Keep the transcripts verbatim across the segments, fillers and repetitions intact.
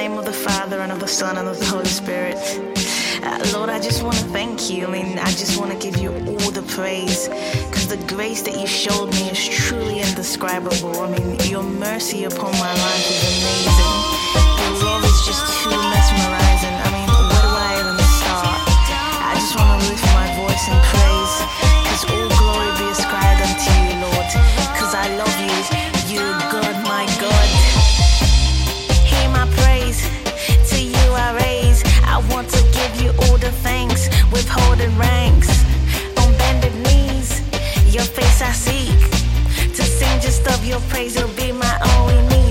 name of the Father and of the Son and of the Holy Spirit. Uh, Lord, I just want to thank you. I mean, I just want to give you all the praise, because the grace that you showed me is truly indescribable. I mean, your mercy upon my life is amazing. Your love is just too mesmerizing. I mean, where do I even start? I just want to lift my voice in praise, because all glory be ascribed unto you, Lord, because I love you. You're God, my God. Hear my praise, to you I raise. I want to give you all the thanks, withholding ranks, on bended knees. Your face I seek, to sing just of your praise. You'll be my only need.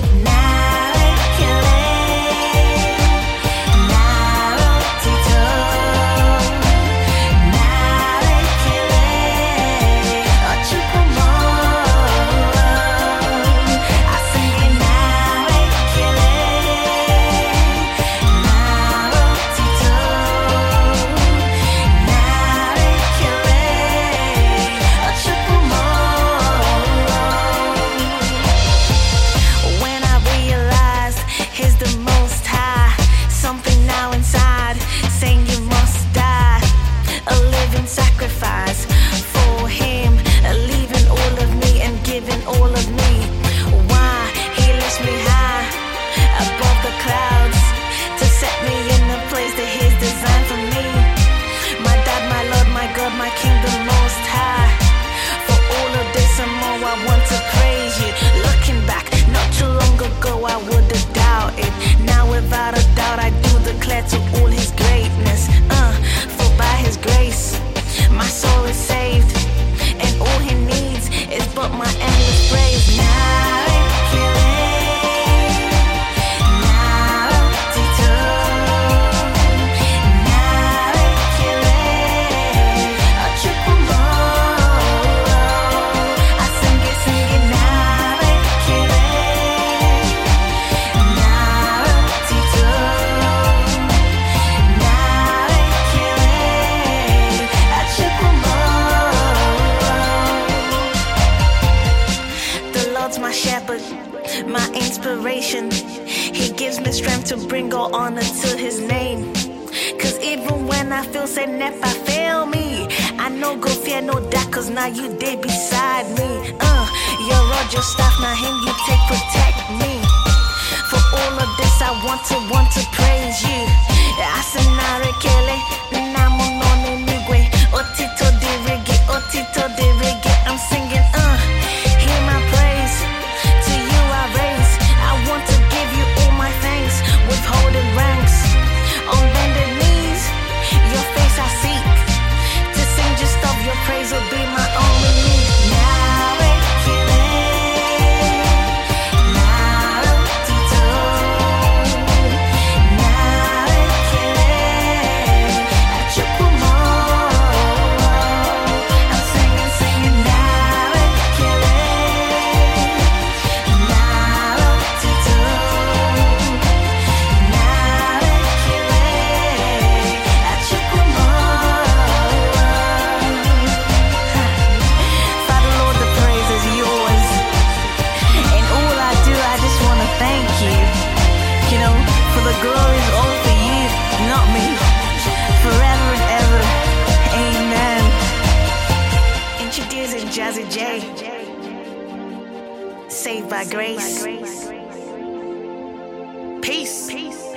Sacrifice for him, leaving all of me and giving all of me. Why? He lifts me high above the clouds to set me in the place that he's designed for me. My dad, my Lord, my God, my King, the Most High. For all of this and more, I want to praise you. Looking back, not too long ago, I would have doubted. Now without a doubt, I do declare to all his greatness. Uh, for by his grace my soul is saved, and all he needs is but my endless praise. Now my shepherd, my inspiration. He gives me strength to bring all honor to his name. Cause even when I feel say never fail me, I know go fear no doubt, cause now you did beside me. Uh, your rod, your staff, now him you take, protect me. For all of this I want to, want to praise you. Asenare kele, namo none migwe, otito de reggae, otito de reggae. I'm singing, uh, hear my praise, to you I raise. I want to give you all my thanks, withholding ranks, on bended knees, your face I seek, to sing just of your praise will be my only need. Now it Jazzy J, saved by grace. Peace. Peace.